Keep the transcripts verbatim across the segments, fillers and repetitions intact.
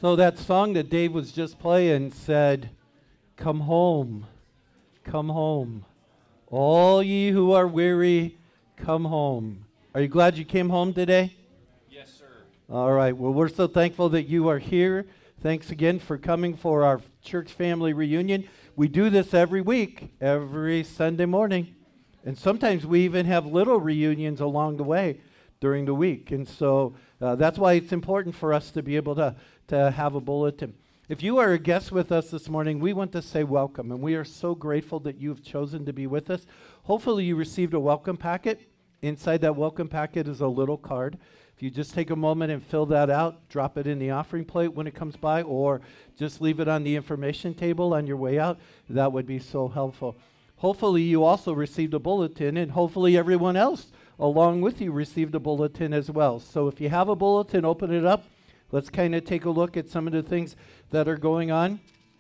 So that song that Dave was just playing said, "Come home, come home. All ye who are weary, come home." Are you glad you came home today? Yes, sir. All right. Well, we're so thankful that you are here. Thanks again for coming for our church family reunion. We do this every week, every Sunday morning. And sometimes we even have little reunions along the way during the week. And so uh, that's why it's important for us to be able to, to have a bulletin. If you are a guest with us this morning, we want to say welcome. And we are so grateful that you've chosen to be with us. Hopefully you received a welcome packet. Inside that welcome packet is a little card. If you just take a moment and fill that out, drop it in the offering plate when it comes by, or just leave it on the information table on your way out, that would be so helpful. Hopefully you also received a bulletin, and hopefully everyone else along with you received a bulletin as well. So if you have a bulletin, open it up. Let's kind of take a look at some of the things that are going on.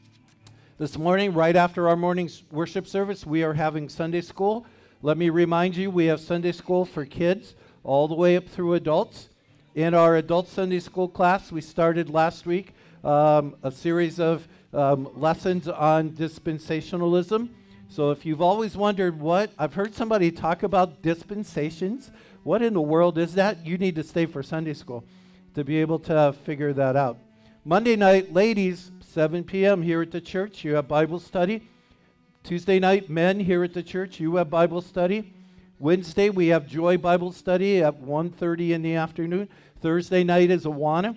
This morning, right after our morning worship service, we are having Sunday school. Let me remind you, we have Sunday school for kids all the way up through adults. In our adult Sunday school class, we started last week um, a series of um, lessons on dispensationalism. So if you've always wondered what, I've heard somebody talk about dispensations. What in the world is that? You need to stay for Sunday school to be able to figure that out. Monday night, ladies, seven p.m. here at the church, you have Bible study. Tuesday night, men here at the church, you have Bible study. Wednesday, we have Joy Bible study at one thirty in the afternoon. Thursday night is Awana.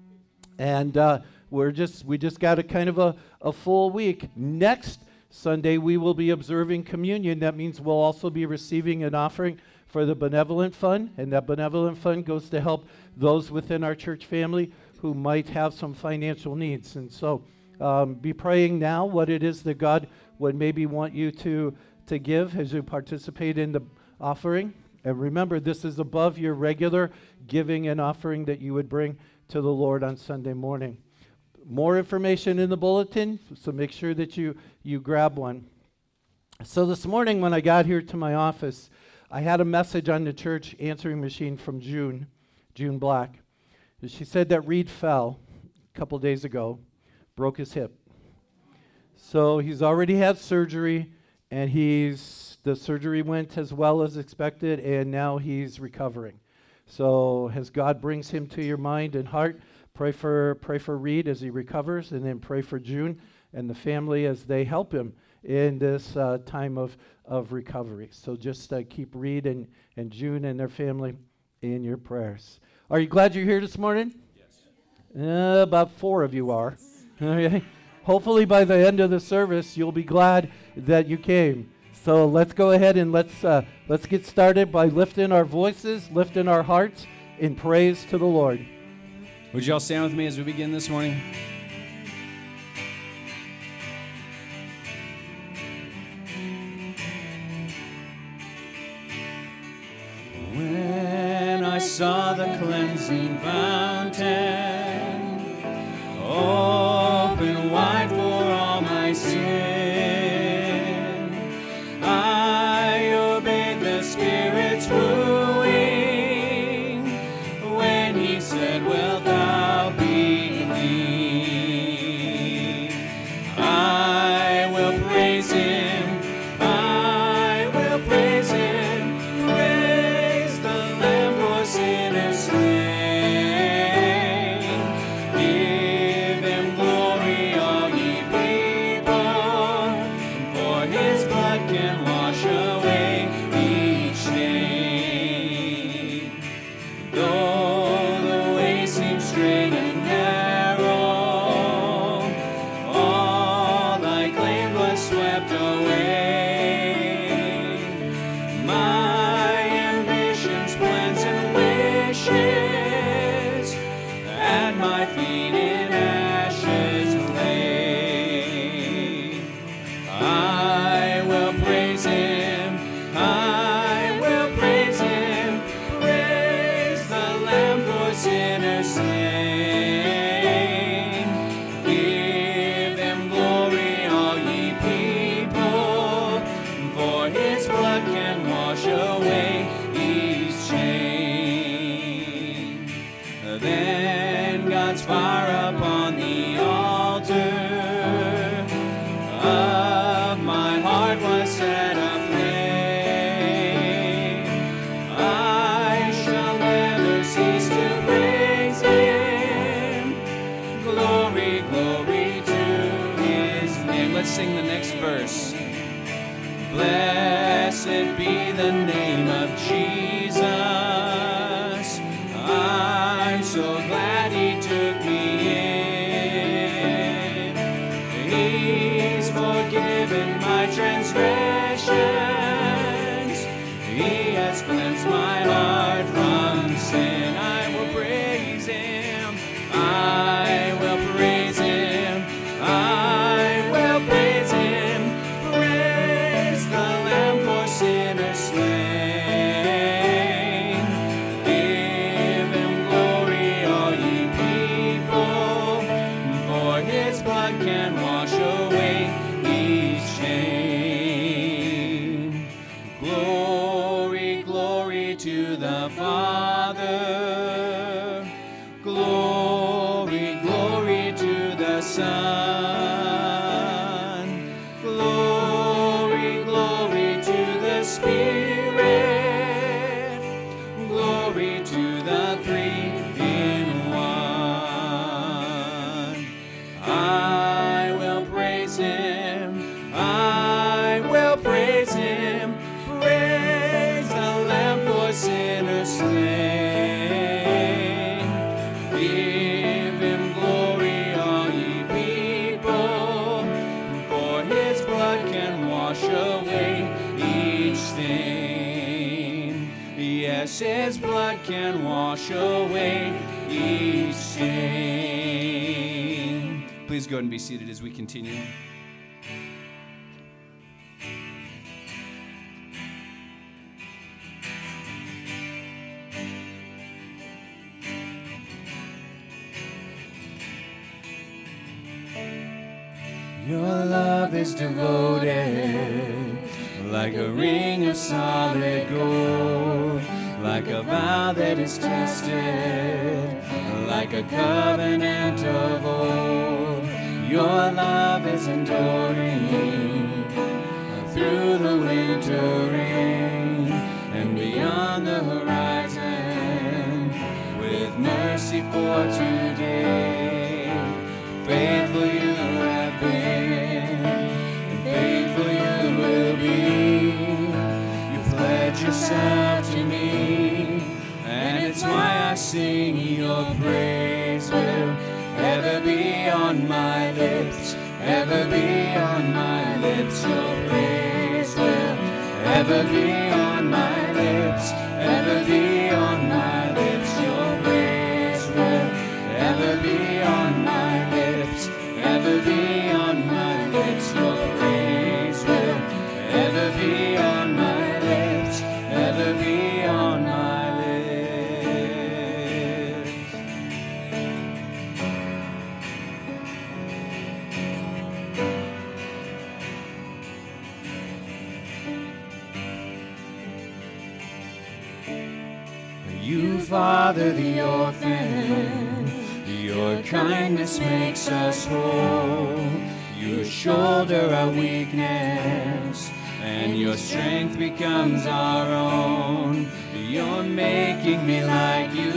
And uh, we're just we just got a kind of a, a full week. Next Sunday, we will be observing communion. That means we'll also be receiving an offering for the Benevolent Fund. And that Benevolent Fund goes to help those within our church family who might have some financial needs. And so um, be praying now what it is that God would maybe want you to, to give as you participate in the offering. And remember, this is above your regular giving and offering that you would bring to the Lord on Sunday morning. More information in the bulletin, so make sure that you, you grab one. So this morning when I got here to my office, I had a message on the church answering machine from June, June Black. She said that Reed fell a couple days ago, broke his hip. So he's already had surgery, and he's the surgery went as well as expected, and now he's recovering. So as God brings him to your mind and heart, pray for pray for Reed as he recovers, and then pray for June and the family as they help him in this uh, time of, of recovery. So just uh, keep Reed and, and June and their family in your prayers. Are you glad you're here this morning? Yes. Uh, about four of you are. Okay. Hopefully by the end of the service, you'll be glad that you came. So let's go ahead and let's uh, let's get started by lifting our voices, lifting our hearts in praise to the Lord. Would you all stand with me as we begin this morning? When I saw the cleansing fountain open wide for all my sin, I obeyed the Spirit's wooing when He said, "Wilt thou believe?" I will praise Him, I will praise Him, praise the Lamb for sinners slain. Give Him glory, all ye people, for His blood can wash away each stain. Though the way seems straight and narrow, all I claimed was swept away. My ambitions, plans, and wishes at my feet in ashes lay. I will praise Him, I will praise Him, praise the Lamb for sinners slain. Give Him glory, all ye people, for His blood can wash away each chain. Then God's fire upon the sing the next verse. Blessed be the name of Jesus. I'm so glad he took me in. He's forgiven my transgressions. He has cleansed my heart from sin. I will praise him. I will praise him. I will praise him. Praise the Lamb for sinners slain. Give him glory, all ye people, for his blood can wash away each shame. Glory, glory to the Father. Glory, glory to the Son. Glory, glory to the Spirit. Glory to the three in one. I will praise him. I will praise him. Praise the Lamb for sinners slain. Give him glory, all ye people, for his blood can wash away each stain. Yes, his blood can wash away each stain. Please go ahead and be seated as we continue. Your love is devoted, like a ring of solid gold, like a vow that is tested, like a covenant of old. Your love is enduring through the winter rain and beyond the horizon, with mercy for today. Faithful you have been, and faithful you will be. You pledge yourself to me, and it's why I sing. Your praise will ever be on my lips, ever be on my lips. Your praise will ever be on my lips, ever be on my lips. Your praise will ever be on my lips, ever be on my lips. Your praise will ever be on my lips, ever be on my lips. You father the orphan, your kindness makes us whole. You shoulder our weakness, and your strength becomes our own. You're making me like you,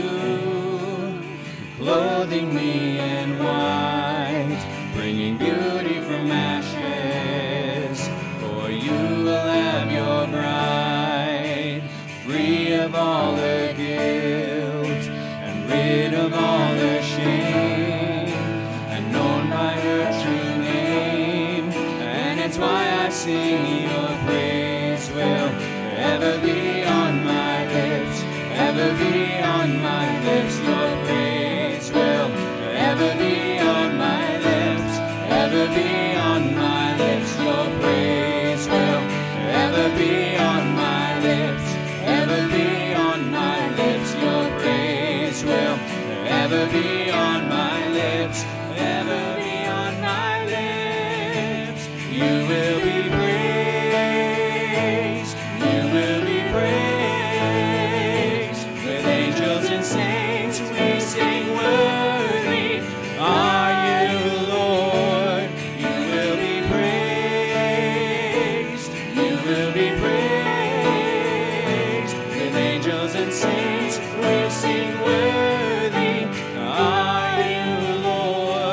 clothing me in white, bringing beauty from ashes. For you will have your bride, free of all her guilt and rid of all her shame, and known by her true name. And it's why I sing. Your praise will ever be on my lips, ever be on my lips. Your praise will ever be on my lips, ever be on my lips. Your praise will ever be on my lips, ever be on my lips. Your praise will ever be on my lips, ever be on my lips. You will be praised, you will be praised. With angels and saints we sing, worthy are you, Lord. You will be praised, you will be praised. With angels and saints we sing, worthy are you, Lord.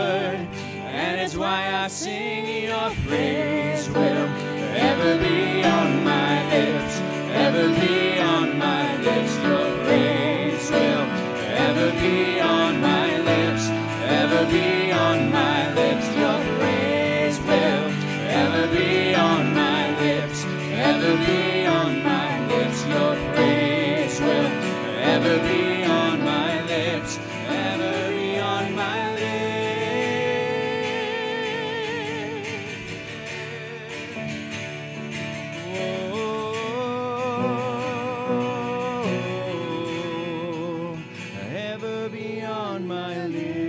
praise will ever be on my lips, ever be on my lips. Your praise will ever be on my lips, ever be on my lips. Your praise will ever be on my lips, ever be on my lips. Your praise will ever be on my lips, ever be on my lips. Oh, ever be on my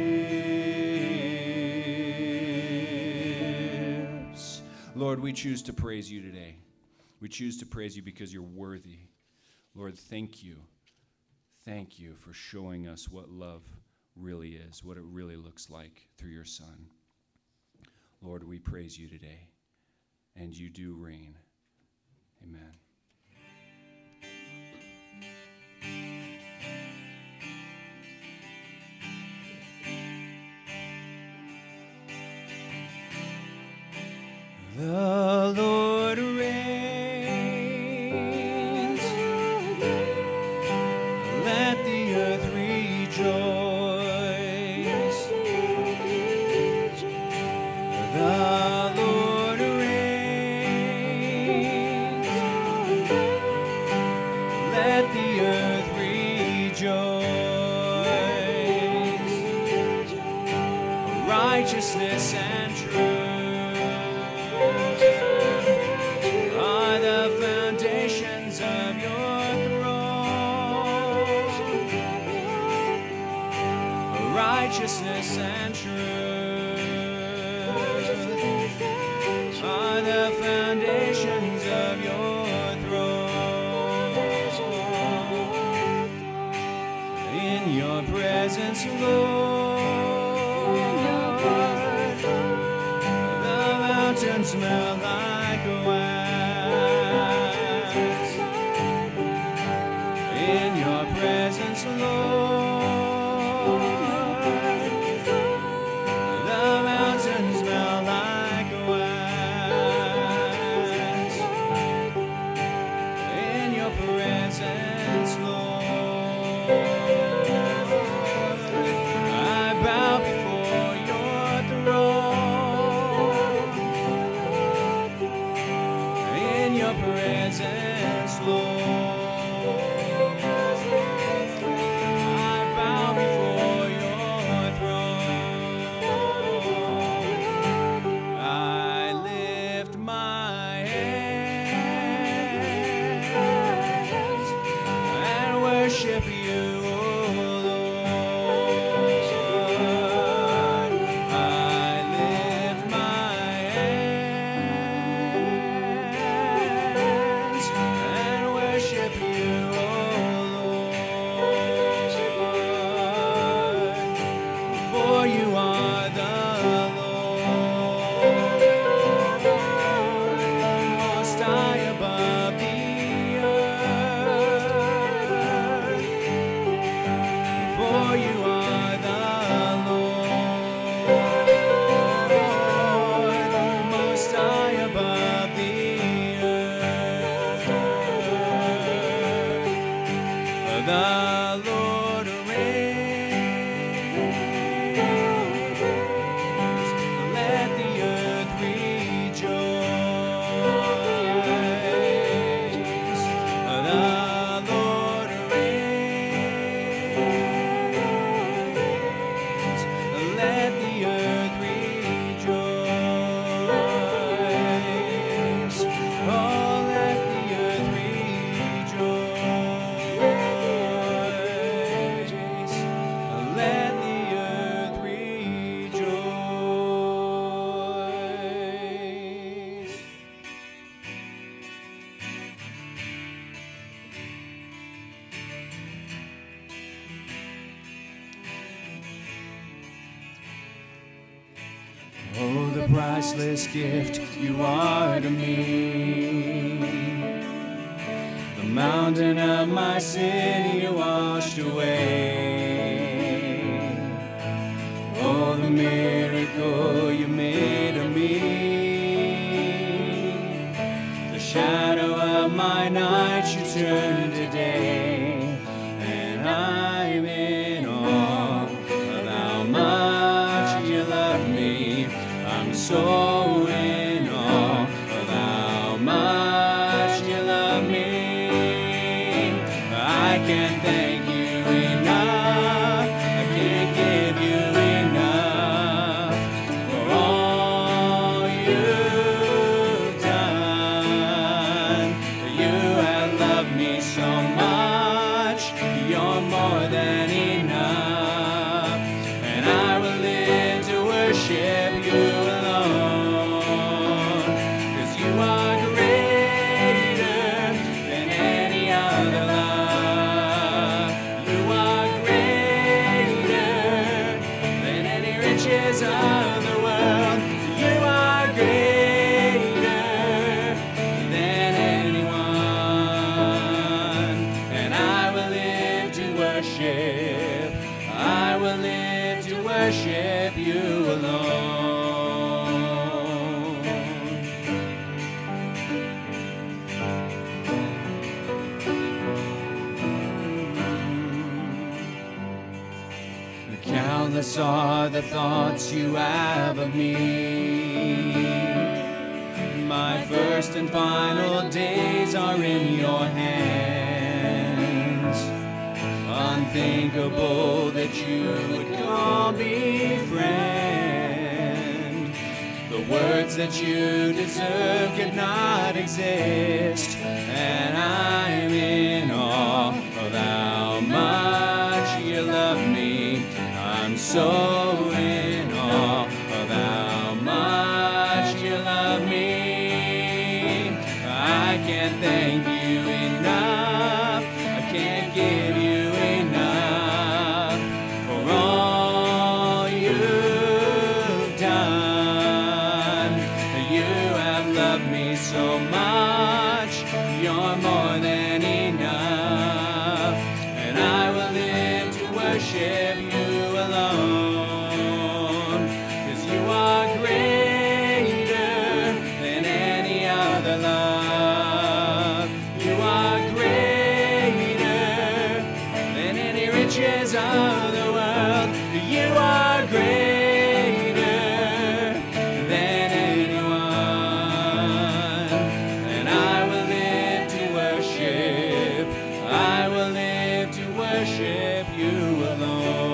lips. Lord, we choose to praise you today. We choose to praise you because you're worthy. Lord, thank you. Thank you for showing us what love really is, what it really looks like through your Son. Lord, we praise you today, and you do reign. Amen. The Lord reigns. Let the earth rejoice. The Lord reigns. Let the earth rejoice. Righteousness and truth are the foundations of your throne. Righteousness and truth are the foundations of your throne. In your presence, Lord, the mountains smell like wax. In your presence, Lord, the mountains smell like wax. In your presence, Lord, I bow before your throne. In your presence, Lord, I bow before your throne. I lift my hands and worship you, O Lord. I lift my hands and worship you, O Lord. For you are the Lord, most high above the earth. For you are the Lord, most high above the earth. The Lord reigns. Let the earth rejoice. The Lord reigns. Let the earth rejoice. Oh, let the earth rejoice. Let the earth rejoice. Oh, the priceless gift you are to me. The mountain of my sin you washed away. Oh, the miracle you made of me. much you turned today, and I'm in awe of how much you love me. I'm so in awe of how much you love me. I can't thank you enough. I can't give you enough for all you've done. You have loved me so much. You're more than enough, and I will live to worship you alone, 'cause you are greater than any other love. You are greater than any riches of the world. You are greater than anyone, and I will live to worship. I will live to worship you alone. Countless are the thoughts you have of me. My first and final days are in your hands. Unthinkable that you would call me friend. The words that you deserve could not exist, and I'm in awe of how much you love me. I'm so in awe of how much you love me. I can't thank you enough. I can't give you enough for all you've done. You have loved me so much. You're more than enough, and I will live to worship you alone, 'cause you are greater than any other love. You are greater than any riches of the world. You are greater than anyone, and I will live to worship. I will live to worship you alone.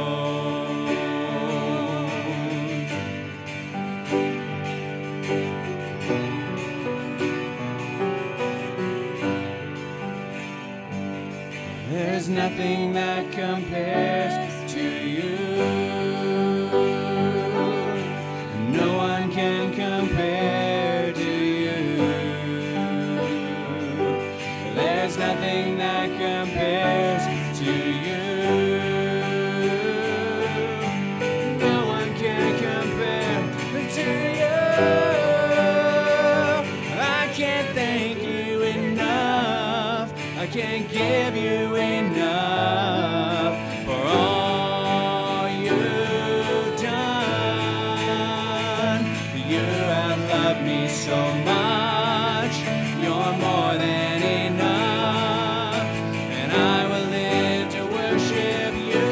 There's nothing that compares to you. No one can compare to you. There's nothing that compares to you. No one can compare to you. I can't thank you enough. I can't give you enough for all you've done. You have loved me so much. You're more than enough, and I will live to worship you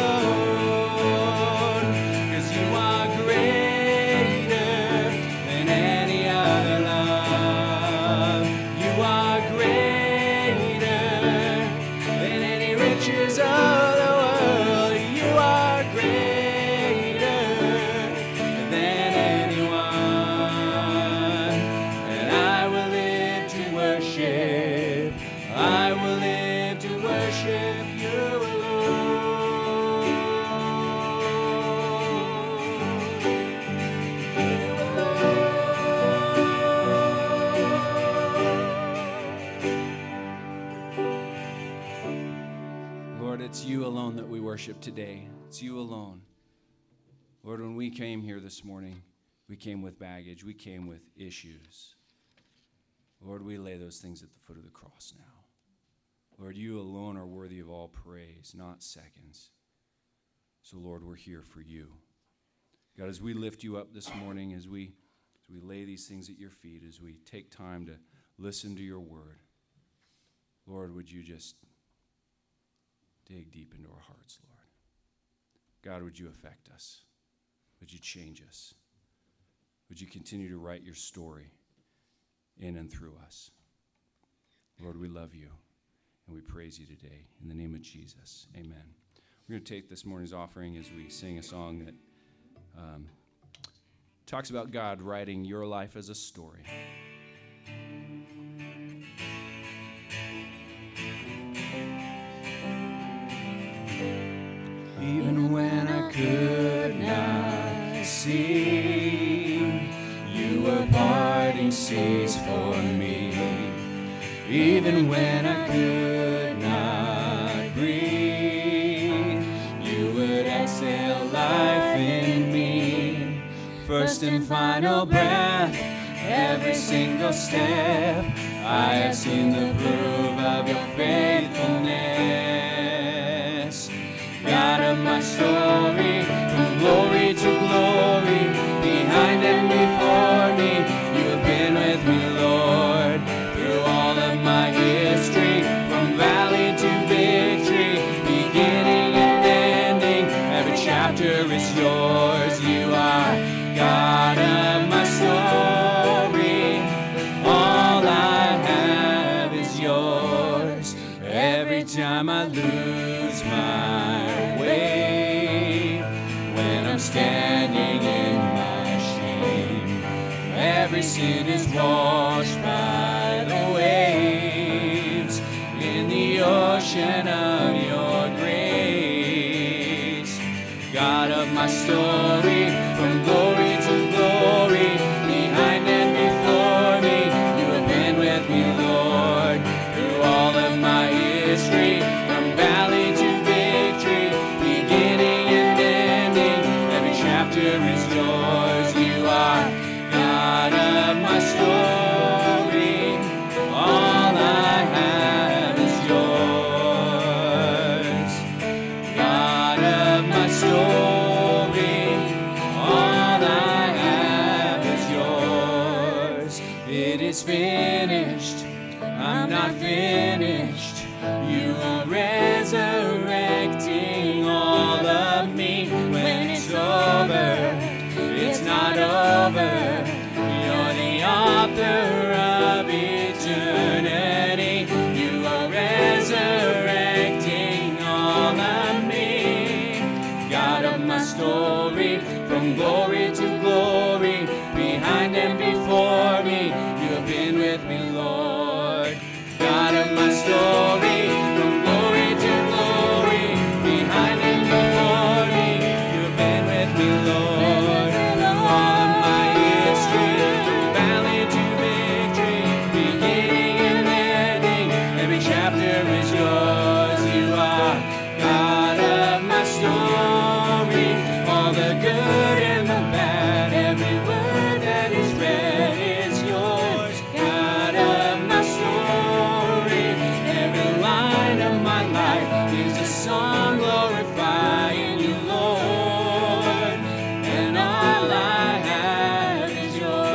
alone, 'cause you are greater than any other love. You are greater than any riches of the world. You are greater than anyone, and I will live to worship. I will live to worship you alone. You alone. Lord, it's you alone that we worship today. It's you alone. Lord, when we came here this morning, we came with baggage. We came with issues. Lord, we lay those things at the foot of the cross now. Lord, you alone are worthy of all praise, not seconds. So, Lord, we're here for you. God, as we lift you up this morning, as we, as we lay these things at your feet, as we take time to listen to your word, Lord, would you just dig deep into our hearts, Lord. God, would you affect us? Would you change us? Would you continue to write your story in and through us? Lord, we love you, and we praise you today. In the name of Jesus, amen. We're going to take this morning's offering as we sing a song that um, talks about God writing your life as a story. Even when I could not see, you were parting seas for me. Even when I could not breathe, you would exhale life in me. First and final breath, every single step, I have seen the proof of your faithfulness. God of my story, from glory to glory, behind and before me, you have been with me, Lord, through all of my history, from valley to victory, beginning and ending, every chapter is yours. You are God of my story, all I have is yours. Every time I lose my way, when I'm standing in my shame, every sin is washed by the waves in the ocean of your grace. God of my story, from glory to glory, behind and before me, you have been with me, Lord, through all of my history, from valley to victory, beginning and ending, every chapter is yours. You are God of my story, all I have is yours. God of my story, all I have is yours. It is finished, I'm not finished. You are resurrecting all of me. When it's over, it's not over. You're the author of eternity. You are resurrecting all of me. God of my story, from glory to glory, behind and before me, you have been with me, Lord. God of my story, from glory to glory, behind and before me, you have been with me, Lord. Through all of my history, from valley to victory, beginning and ending, every chapter is yours. You are God of my story, all the good and the bad, every word that is read is yours. God of my story, every line of my life is a song glorifying you, Lord, and all I have is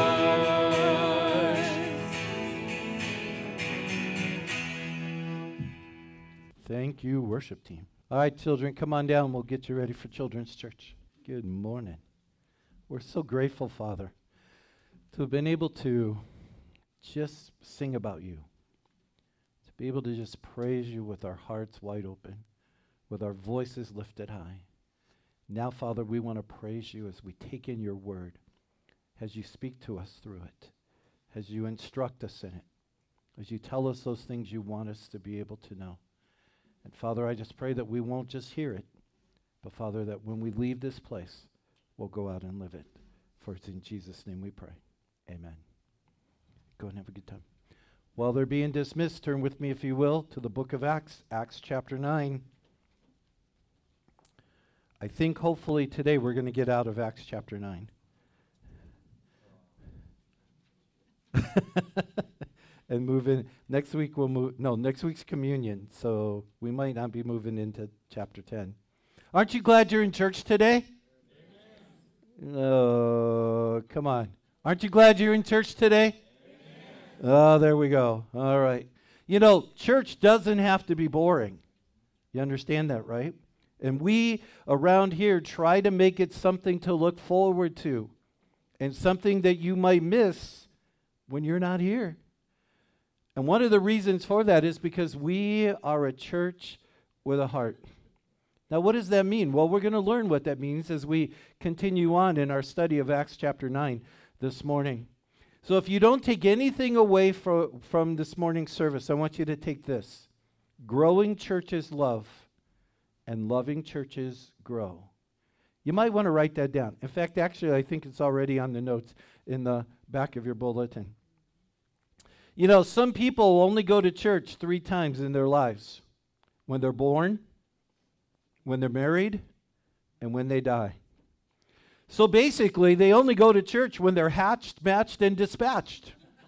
yours. Thank you, worship team. All right, children, come on down. We'll get you ready for Children's Church. Good morning. We're so grateful, Father, to have been able to just sing about you, to be able to just praise you with our hearts wide open, with our voices lifted high. Now, Father, we want to praise you as we take in your word, as you speak to us through it, as you instruct us in it, as you tell us those things you want us to be able to know. And Father, I just pray that we won't just hear it, but Father, that when we leave this place, we'll go out and live it. For it's in Jesus' name we pray. Amen. Go and have a good time. While they're being dismissed, turn with me, if you will, to the book of Acts, Acts chapter nine. I think hopefully today we're going to get out of Acts chapter nine. And move in. Next week we'll move, no, next week's communion, so we might not be moving into chapter ten. Aren't you glad you're in church today? Oh, uh, come on. Aren't you glad you're in church today? Amen. Oh, there we go. All right. You know, church doesn't have to be boring. You understand that, right? And we around here try to make it something to look forward to and something that you might miss when you're not here. And one of the reasons for that is because we are a church with a heart. Now, what does that mean? Well, we're going to learn what that means as we continue on in our study of Acts chapter nine this morning. So if you don't take anything away from, from this morning's service, I want you to take this. Growing churches love, and loving churches grow. You might want to write that down. In fact, actually, I think it's already on the notes in the back of your bulletin. You know, some people only go to church three times in their lives. When they're born, when they're married, and when they die. So basically, they only go to church when they're hatched, matched, and dispatched.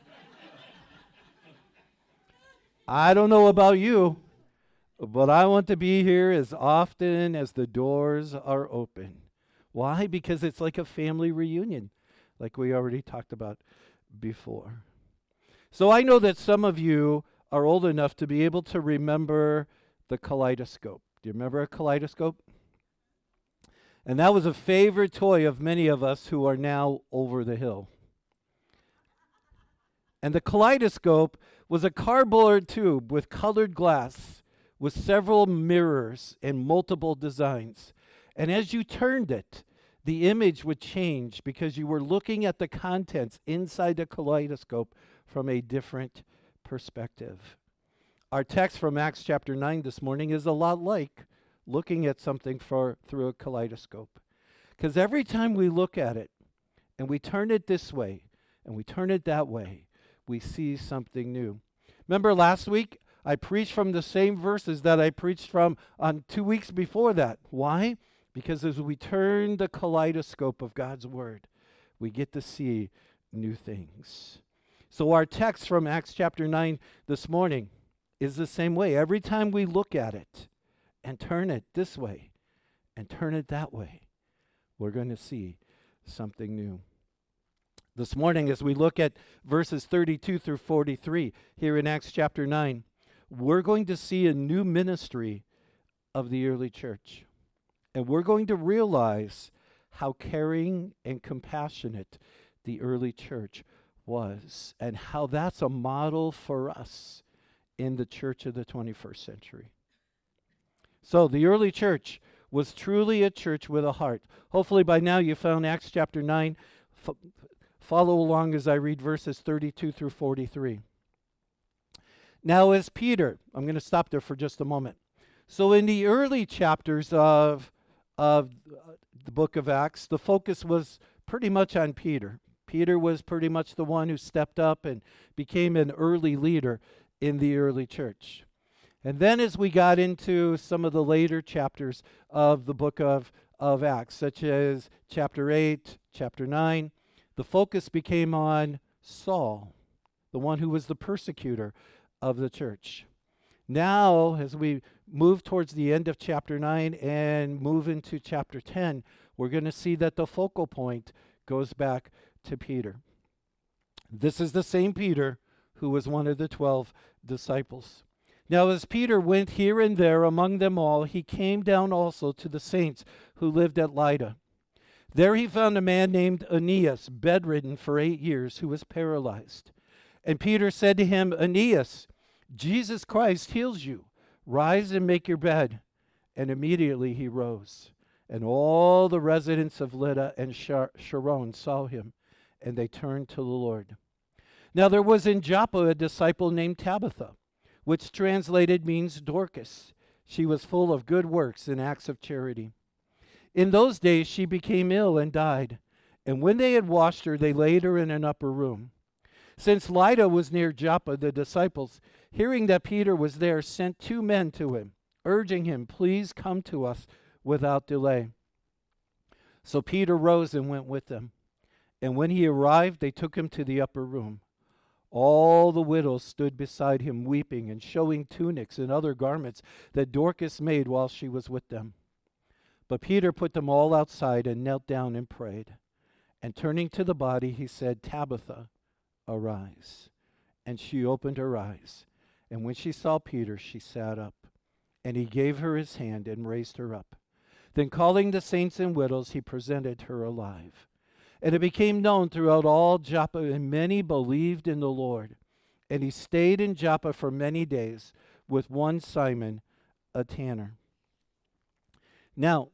I don't know about you, but I want to be here as often as the doors are open. Why? Because it's like a family reunion, like we already talked about before. So I know that some of you are old enough to be able to remember the kaleidoscope. Do you remember a kaleidoscope? And that was a favorite toy of many of us who are now over the hill. And the kaleidoscope was a cardboard tube with colored glass with several mirrors and multiple designs. And as you turned it, the image would change because you were looking at the contents inside the kaleidoscope from a different perspective. Our text from Acts chapter nine this morning is a lot like looking at something for, through a kaleidoscope. Because every time we look at it and we turn it this way and we turn it that way, we see something new. Remember last week, I preached from the same verses that I preached from on two weeks before that. Why? Because as we turn the kaleidoscope of God's Word, we get to see new things. So our text from Acts chapter nine this morning is the same way. Every time we look at it and turn it this way and turn it that way, we're going to see something new. This morning, as we look at verses thirty-two through forty-three here in Acts chapter nine, we're going to see a new ministry of the early church. And we're going to realize how caring and compassionate the early church was, and how that's a model for us in the church of the twenty-first century. So the early church was truly a church with a heart. Hopefully by now you found Acts chapter nine. F- follow along as I read verses thirty-two through forty-three. Now as Peter, I'm going to stop there for just a moment. So in the early chapters of, of the book of Acts, the focus was pretty much on Peter. Peter was pretty much the one who stepped up and became an early leader in the early church. And then as we got into some of the later chapters of the book of, of Acts, such as chapter eight, chapter nine, the focus became on Saul, the one who was the persecutor of the church. Now, as we move towards the end of chapter nine and move into chapter ten, we're going to see that the focal point goes back to Peter. This is the same Peter who was one of the twelve disciples. Now, as Peter went here and there among them all, he came down also to the saints who lived at Lydda. There he found a man named Aeneas, bedridden for eight years, who was paralyzed. And Peter said to him, Aeneas, Jesus Christ heals you. Rise and make your bed. And immediately he rose. And all the residents of Lydda and Shar- Sharon saw him, and they turned to the Lord. Now there was in Joppa a disciple named Tabitha, which translated means Dorcas. She was full of good works and acts of charity. In those days she became ill and died, and when they had washed her, they laid her in an upper room. Since Lydda was near Joppa, the disciples, hearing that Peter was there, sent two men to him, urging him, please come to us without delay. So Peter rose and went with them. And when he arrived, they took him to the upper room. All the widows stood beside him, weeping and showing tunics and other garments that Dorcas made while she was with them. But Peter put them all outside and knelt down and prayed. And turning to the body, he said, Tabitha, arise. And she opened her eyes. And when she saw Peter, she sat up. And he gave her his hand and raised her up. Then calling the saints and widows, he presented her alive. And it became known throughout all Joppa, and many believed in the Lord. And he stayed in Joppa for many days with one Simon, a tanner. Now,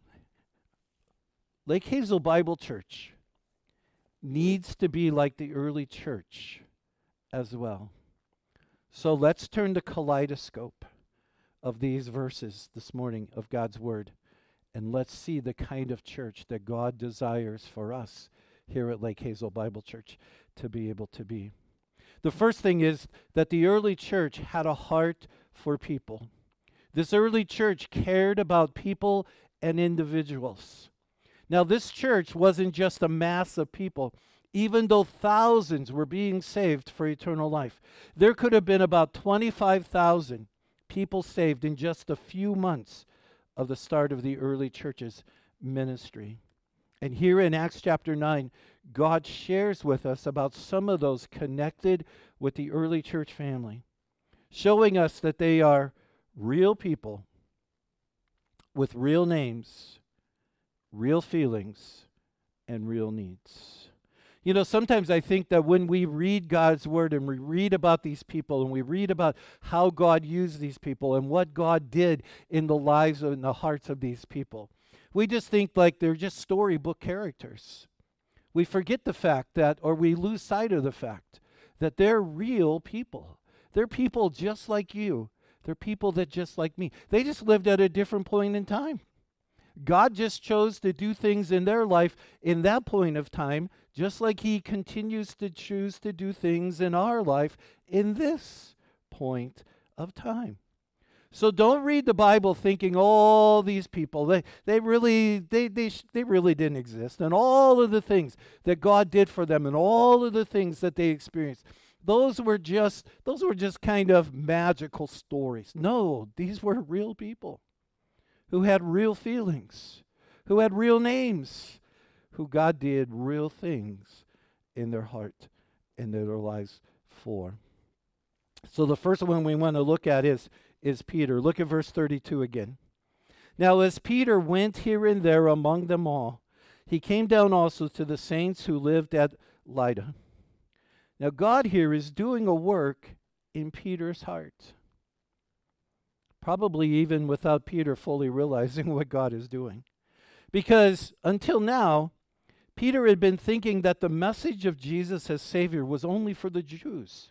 Lake Hazel Bible Church needs to be like the early church as well. So let's turn the kaleidoscope of these verses this morning of God's Word, and let's see the kind of church that God desires for us here at Lake Hazel Bible Church to be able to be. The first thing is that the early church had a heart for people. This early church cared about people and individuals. Now, this church wasn't just a mass of people. Even though thousands were being saved for eternal life, there could have been about twenty-five thousand people saved in just a few months of the start of the early church's ministry. And here in Acts chapter nine, God shares with us about some of those connected with the early church family, showing us that they are real people with real names, real feelings, and real needs. You know, sometimes I think that when we read God's Word and we read about these people and we read about how God used these people and what God did in the lives and the hearts of these people, we just think like they're just storybook characters. We forget the fact that, or we lose sight of the fact, that they're real people. They're people just like you. They're people that just like me. They just lived at a different point in time. God just chose to do things in their life in that point of time, just like he continues to choose to do things in our life in this point of time. So don't read the Bible thinking all these people, they they really they they they really didn't exist, and all of the things that God did for them and all of the things that they experienced. Those were just those were just kind of magical stories. No, these were real people who had real feelings, who had real names, who God did real things in their heart and in their lives for. So the first one we want to look at is, is Peter. Look at verse thirty-two again. Now as Peter went here and there among them all, he came down also to the saints who lived at Lydda. Now God here is doing a work in Peter's heart. Probably even without Peter fully realizing what God is doing. Because until now, Peter had been thinking that the message of Jesus as Savior was only for the Jews.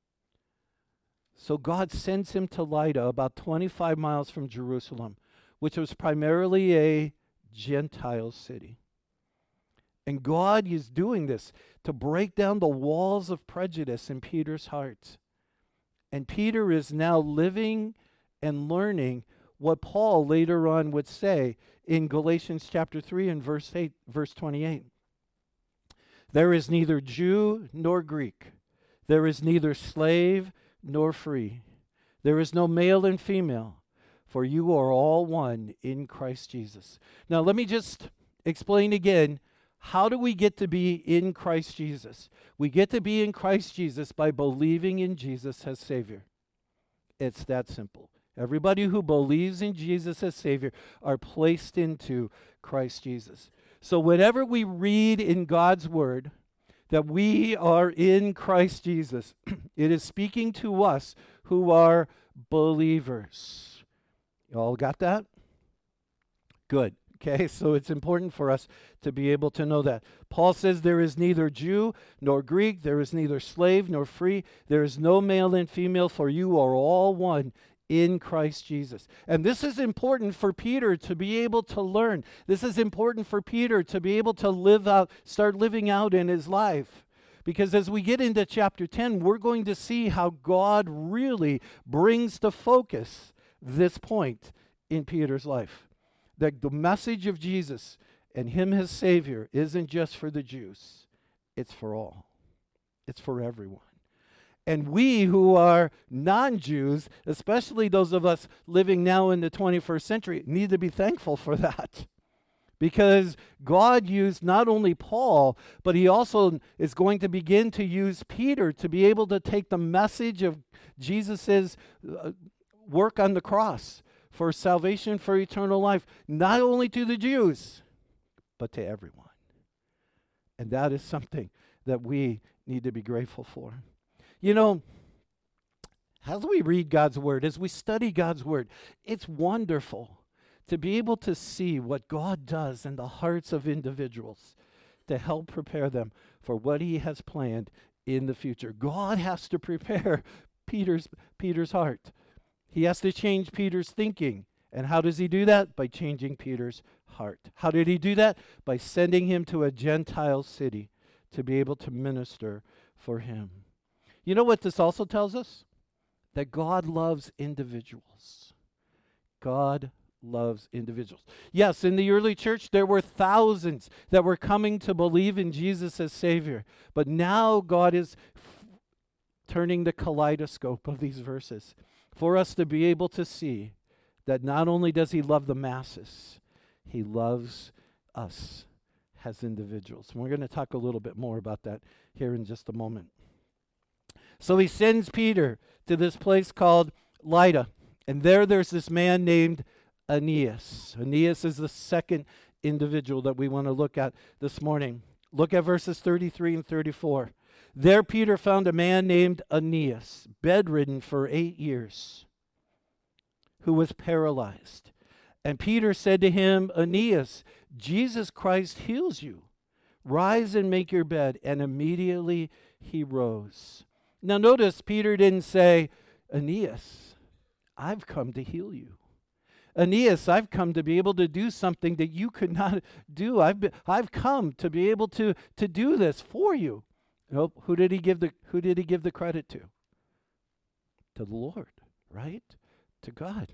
So God sends him to Lydda, about twenty-five miles from Jerusalem, which was primarily a Gentile city. And God is doing this to break down the walls of prejudice in Peter's heart. And Peter is now living and learning what Paul later on would say in Galatians chapter three and verse eight, verse twenty-eight. There is neither Jew nor Greek. There is neither slave nor free. There is no male and female, for you are all one in Christ Jesus. Now let me just explain again, how do we get to be in Christ Jesus? We get to be in Christ Jesus by believing in Jesus as Savior. It's that simple. Everybody who believes in Jesus as Savior are placed into Christ Jesus. So whenever we read in God's Word that we are in Christ Jesus, it is speaking to us who are believers. You all got that? Good. Okay, so it's important for us to be able to know that. Paul says there is neither Jew nor Greek, there is neither slave nor free, there is no male and female, for you are all one in Christ Jesus. And this is important for Peter to be able to learn. This is important for Peter to be able to live out, start living out in his life. Because as we get into chapter ten, we're going to see how God really brings to focus this point in Peter's life. That the message of Jesus and him as Savior isn't just for the Jews. It's for all. It's for everyone. And we who are non-Jews, especially those of us living now in the twenty-first century, need to be thankful for that. because God used not only Paul, but he also is going to begin to use Peter to be able to take the message of Jesus' uh, work on the cross for salvation, for eternal life, not only to the Jews, but to everyone. And that is something that we need to be grateful for. You know, as we read God's word, as we study God's word, it's wonderful to be able to see what God does in the hearts of individuals to help prepare them for what he has planned in the future. God has to prepare Peter's, Peter's heart. He has to change Peter's thinking. And how does he do that? By changing Peter's heart. How did he do that? By sending him to a Gentile city to be able to minister for him. You know what this also tells us? That God loves individuals. God loves individuals. Yes, in the early church, there were thousands that were coming to believe in Jesus as Savior. But now God is f- turning the kaleidoscope of these verses for us to be able to see that not only does he love the masses, he loves us as individuals. And we're going to talk a little bit more about that here in just a moment. So he sends Peter to this place called Lydda. And there there's this man named Aeneas. Aeneas is the second individual that we want to look at this morning. Look at verses thirty-three and thirty-four. There Peter found a man named Aeneas, bedridden for eight years, who was paralyzed. And Peter said to him, Aeneas, Jesus Christ heals you. Rise and make your bed. And immediately he rose. Now notice Peter didn't say, Aeneas, I've come to heal you. Aeneas, I've come to be able to do something that you could not do. I've been, I've come to be able to, to do this for you. Nope. Who did he give the who did he give the credit to? To the Lord, right? To God.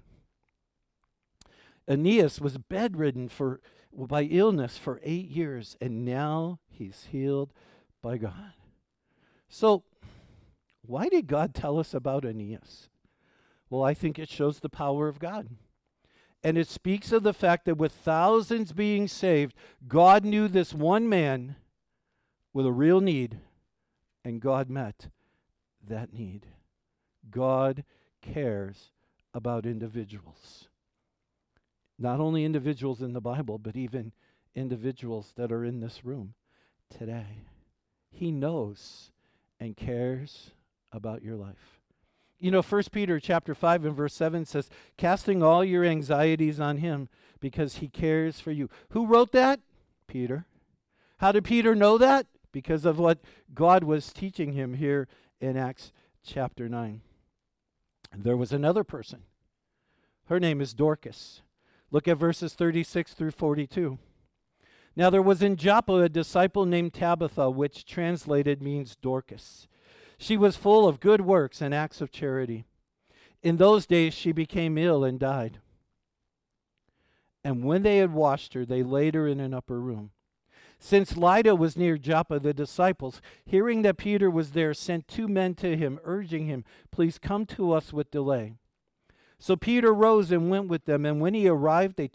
Aeneas was bedridden for by illness for eight years, and now he's healed by God. So, why did God tell us about Aeneas? Well, I think it shows the power of God. And it speaks of the fact that with thousands being saved, God knew this one man with a real need, and God met that need. God cares about individuals. Not only individuals in the Bible, but even individuals that are in this room today. He knows and cares about your life. You know, First Peter chapter five and verse seven says, casting all your anxieties on him because he cares for you. Who wrote that? Peter. How did Peter know that? Because of what God was teaching him here in Acts chapter nine. And there was another person. Her name is Dorcas. Look at verses thirty-six through forty-two. Now there was in Joppa a disciple named Tabitha, which translated means Dorcas. She was full of good works and acts of charity. In those days she became ill and died. And when they had washed her, they laid her in an upper room. Since Lydda was near Joppa, the disciples, hearing that Peter was there, sent two men to him, urging him, please come to us with delay. So Peter rose and went with them, and when he arrived, they